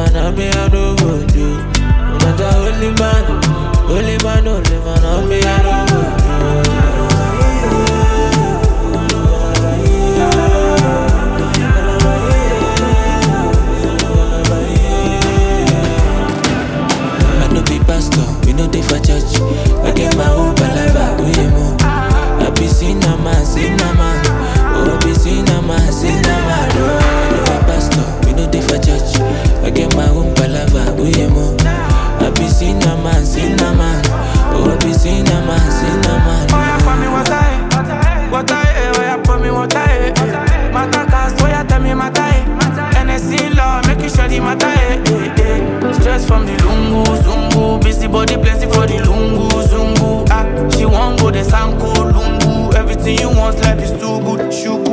man, I me I no go do. Not a holy man, only man, I me I no go do. I no be pastor, we no dey for church. I get my own palava, we mo. I be sinama, sinama. Oh, I be sinama, sinama. I no be pastor, we no dey for church. I get my own palava, we mo. I be sinama, sinama. Oh, I be sinama, sinama. Oh, yeah, for me what I, oh, yeah, for me what I, Matacast, oh, yeah, tell me what I, NSC law, make you sure the matter, Stress from the lungu, zungu, busy body plenty for the lungu, zungu, she won't go the sanko, lungu, everything you want, life is too good, shoot.